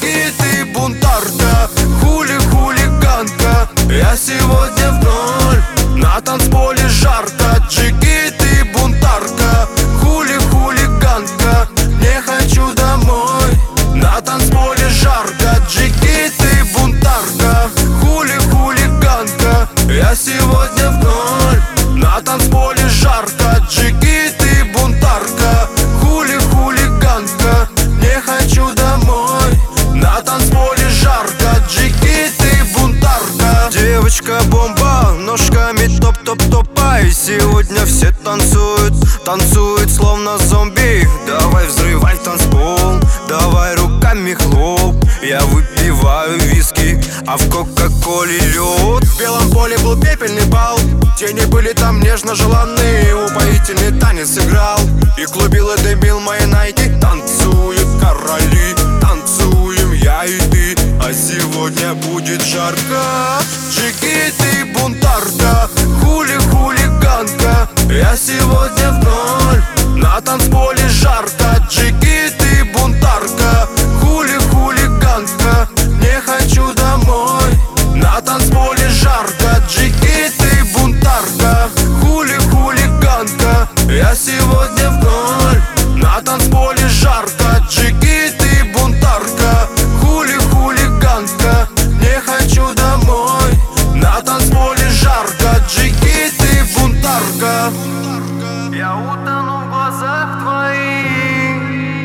Джигит и бунтарка, хулиганка. Я сегодня в ноль, на танцполе жарко. Джигит и бунтарка, хулиганка. Не хочу домой, на танцполе жарко. Джигит и бунтарка, хулиганка. Я сегодня в ноль, на танцполе жарко. Джигит и бунтарка, хулиганка. Не хочу домой, на танцполе жарко. Джигит и бунтарка. Девочка бомба, ножками топ-топ-топай. Сегодня все танцуют, танцуют словно зомби. Давай взрывай танцпол, давай руками хлоп. Я выпиваю виски, а в кока-коле лед. В белом поле был пепельный бал, тени были там нежно желанные. Упоительный танец играл, и клубил и дымил мои найки. Танцуют короли, танцуем я и ты, а сегодня будет жарко. Джигит и бунтарка, хулиганка. Я сегодня в ноль, на танцполе жарко. Джигит и бунтарка, хулиганка. Не хочу домой, на танцполе жарко. Джигит и бунтарка, хулиганка. Я сегодня в ноль, на танцполе жарко. Джигит и бунтарка, хулиганка. Не хочу домой, на танцполе жарко. Джигит и бунтарка. Я утону в глазах твоих,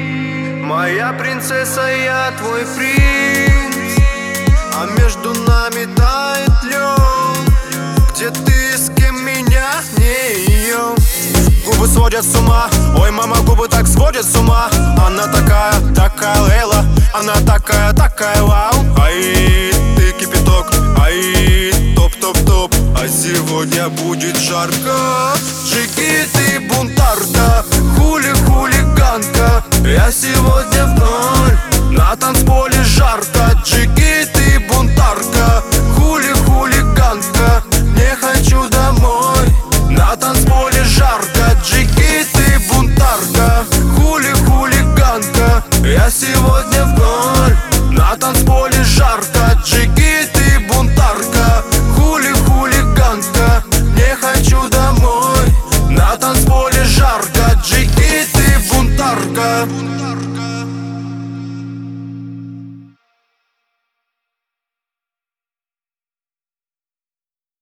моя принцесса, я твой принц. А между нами тает лед, где ты, с кем меня не ее. Губы сводят с ума, ой, мама, губы так сводят с ума. Она такая Лейла, она такая вау. Ай, ты кипяток, ай, топ-топ-топ. А сегодня будет жарко. Джигит и бунтарка, хулиганка. Я сегодня в ноль, на танцполе